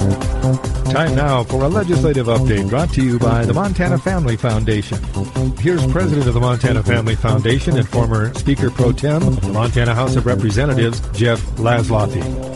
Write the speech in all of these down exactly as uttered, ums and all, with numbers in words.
Time now for a legislative update brought to you by the Montana Family Foundation. Here's President of the Montana Family Foundation and former Speaker Pro Tem, the Montana House of Representatives, Jeff Laszloffy.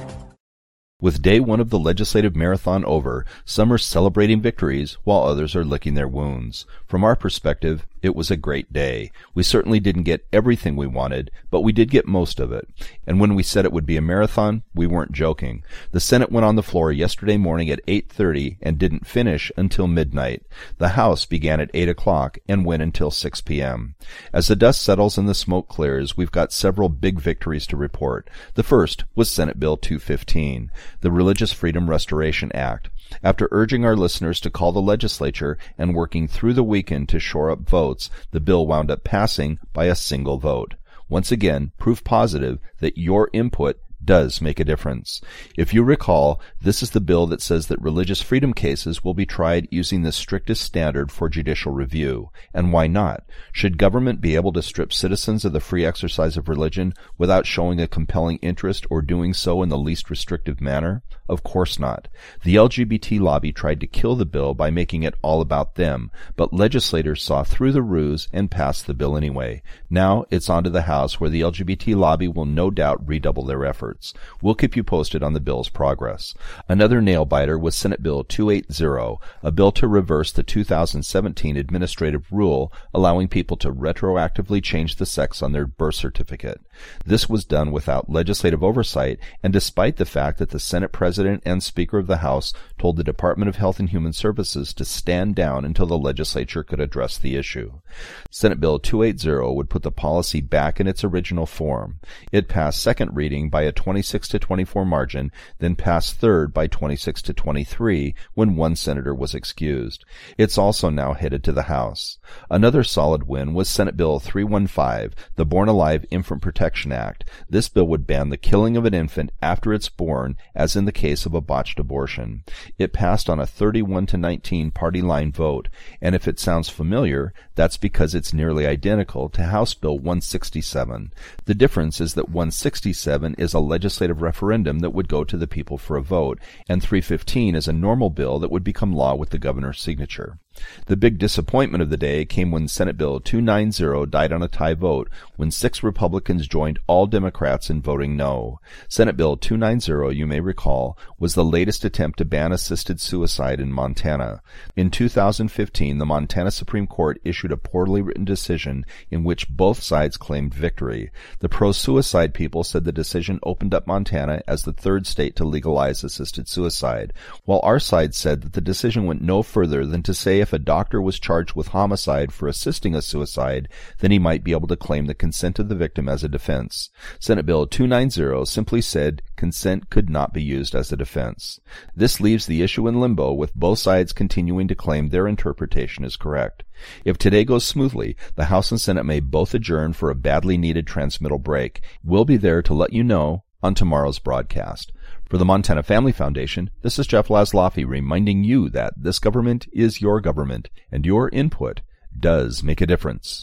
With day one of the legislative marathon over, some are celebrating victories while others are licking their wounds. From our perspective, it was a great day. We certainly didn't get everything we wanted, but we did get most of it. And when we said it would be a marathon, we weren't joking. The Senate went on the floor yesterday morning at eight thirty and didn't finish until midnight. The House began at eight o'clock and went until six p.m. As the dust settles and the smoke clears, we've got several big victories to report. The first was Senate Bill two fifteen, the Religious Freedom Restoration Act. After urging our listeners to call the legislature and working through the weekend to shore up votes, the bill wound up passing by a single vote. Once again, proof positive that your input does make a difference. If you recall, this is the bill that says that religious freedom cases will be tried using the strictest standard for judicial review. And why not? Should government be able to strip citizens of the free exercise of religion without showing a compelling interest or doing so in the least restrictive manner? Of course not. The L G B T lobby tried to kill the bill by making it all about them, but legislators saw through the ruse and passed the bill anyway. Now it's on to the House, where the L G B T lobby will no doubt redouble their efforts. We'll keep you posted on the bill's progress. Another nail-biter was Senate Bill two eighty, a bill to reverse the two thousand seventeen administrative rule allowing people to retroactively change the sex on their birth certificate. This was done without legislative oversight and despite the fact that the Senate President and Speaker of the House told the Department of Health and Human Services to stand down until the legislature could address the issue. Senate Bill two eighty would put the policy back in its original form. It passed second reading by a twenty-six to twenty-four margin, then passed third by twenty-six to twenty-three when one senator was excused. It's also now headed to the House. Another solid win was Senate Bill three fifteen, the Born Alive Infant Protection Act. This bill would ban the killing of an infant after it's born, as in the case of a botched abortion. It passed on a thirty-one to nineteen party line vote, and if it sounds familiar, that's because it's nearly identical to House Bill one sixty-seven. The difference is that one sixty-seven is a legislative referendum that would go to the people for a vote, and three fifteen is a normal bill that would become law with the governor's signature. The big disappointment of the day came when Senate Bill two ninety died on a tie vote when six Republicans joined all Democrats in voting no. Senate Bill two ninety, you may recall, was the latest attempt to ban assisted suicide in Montana. In two thousand fifteen, the Montana Supreme Court issued a poorly written decision in which both sides claimed victory. The pro-suicide people said the decision opened up Montana as the third state to legalize assisted suicide, while our side said that the decision went no further than to say if a doctor was charged with homicide for assisting a suicide, then he might be able to claim the consent of the victim as a defense. Senate Bill two ninety simply said consent could not be used as a defense. This leaves the issue in limbo, with both sides continuing to claim their interpretation is correct. If today goes smoothly, the House and Senate may both adjourn for a badly needed transmittal break. We'll be there to let you know on tomorrow's broadcast. For the Montana Family Foundation, this is Jeff Laszloffy reminding you that this government is your government, and your input does make a difference.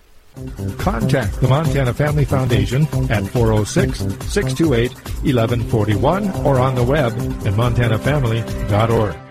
Contact the Montana Family Foundation at four oh six, six two eight, one one four one or on the web at montana family dot org.